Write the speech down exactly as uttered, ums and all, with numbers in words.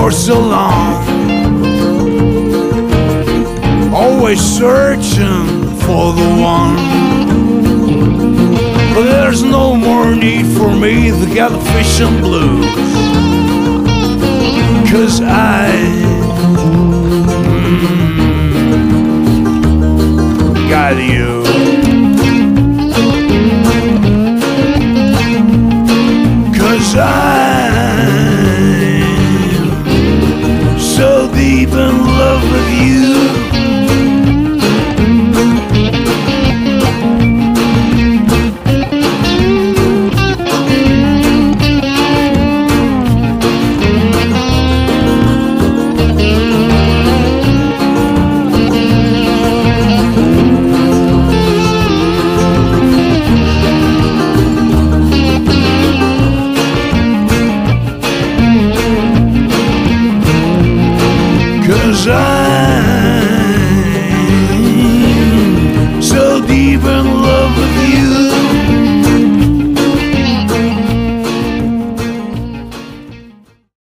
for so long, always searching for the one. But there's no more need for me to get the fishing blues, 'cause I mm, got you. I'm so deep in love with you. Cause I